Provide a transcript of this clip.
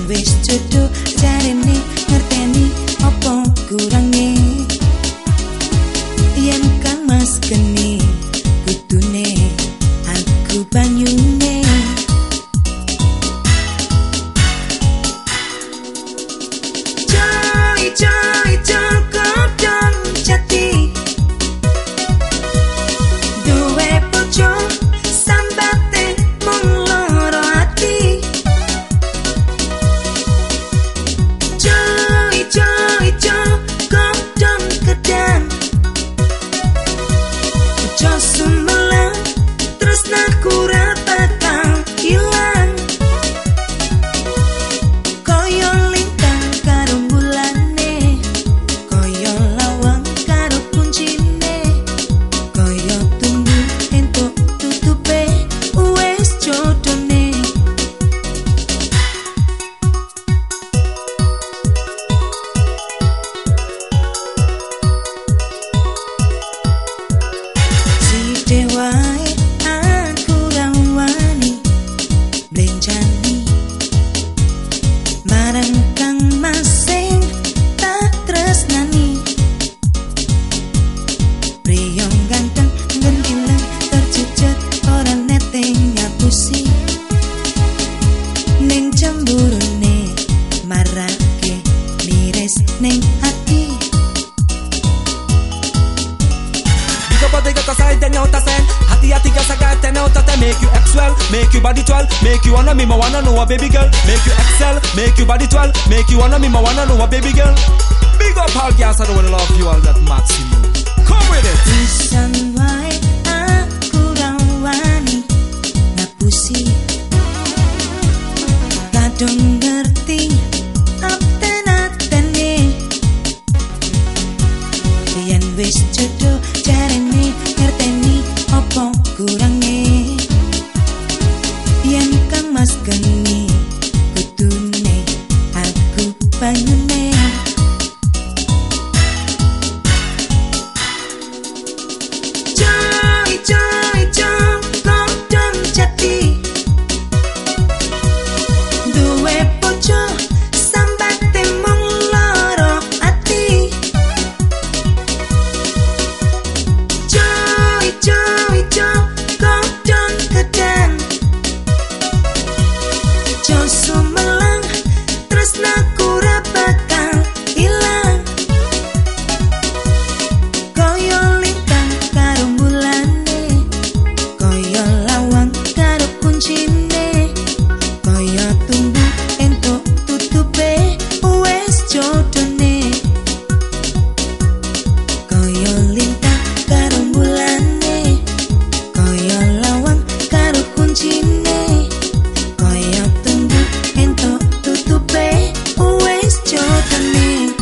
wis jodoh jarene ngerteni opo kurange yen kang mas geni kudune aku banyune joy kodong jati duwe bojo sambate mung loro ati joy kodong kedan bojo sumelang tresnaku ra bakal ilang koyo lintang karo bulane koyo lawang karo kuncine koyo tunggu entuk tutupe wis jodone si wae aku rawani blenjani marang kang masing tak tresnani priyong ganteng gendilang terjejet ora neteng ngapusi ning cemburune marake miris ning ati Side then out of sen. Hati girl saga 10 out of 10. Make you X12, make you body 12, make you wanna me, my wanna know a baby girl. Make you XL, make you body 12, make you wanna me, my wanna know a baby girl. Big up all girls, I don't wanna love you all that maximum. Come with it. Isan wae aku rawani ngapusi kadung ngerti aten-atene yen wis jodoh jarene ngerteni opo kurange yen kang mas geni kudune aku banyune joy kodong jati duwe bojo sambate mung loro ati joy kodong kedan jo sumelang tresnaku ra bakal ilang koyo lintang karo bulane koyo lawang karo kuncine koyo tunggu entuk tutupe wis jodone koyo lintang karo bulane koyo lawang karo kuncine koyo tunggu entuk tutupe wis jodone